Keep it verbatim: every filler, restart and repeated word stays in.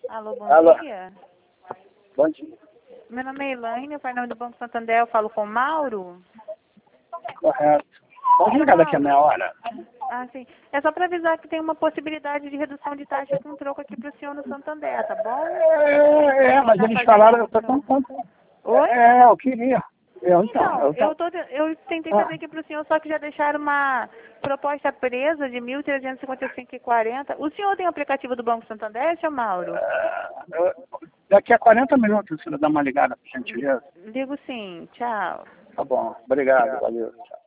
Alô, bom Alô. dia. Bom dia. Meu nome é Elaine, eu falo em nome do Banco Santander, eu falo com o Mauro. Correto. Pode ligar daqui a meia hora. Ah, sim. É só para avisar que tem uma possibilidade de redução de taxa com troco aqui para o senhor no Santander, tá bom? É, é, mas Tá eles fazendo falaram, eu tô troco. tentando. Oi? É, eu queria. Eu, então, Então, eu, eu, tô- tô, eu tentei ah, fazer aqui para o senhor, só que já deixaram uma proposta presa de mil trezentos e cinquenta e cinco reais e quarenta centavos. O senhor tem o aplicativo do Banco Santander, seu Mauro? eu- daqui a quarenta minutos você dá uma ligada, por gentileza. Digo sim, tchau. Tá bom. Obrigado. Valeu. Tchau.